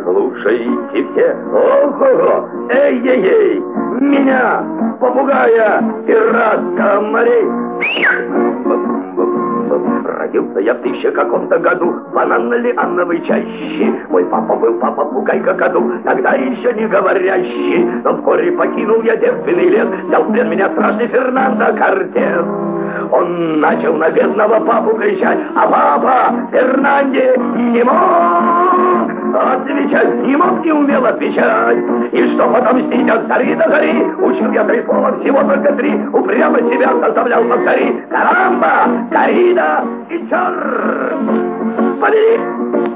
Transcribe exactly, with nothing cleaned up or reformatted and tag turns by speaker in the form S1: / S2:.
S1: Слушайте все. Ого-го! Эй-ей-ей! Меня, попугая, пиратка морей. Родился я в тысяча каком-то году в бананно-лиановой чаще. Мой папа был папа-пугай какаду, тогда еще не говорящий. Но вскоре покинул я девственный лес, взял в плен меня страшный Фернандо Кортес. Он начал на бедного папу кричать, а папа Фернанде не мог отвечать, не мог, не умел отвечать. И что отомстить от гори до гори, учил я три слова, всего только три, упрямо себя заставлял повтори. Карамба, корида и черт. Побери!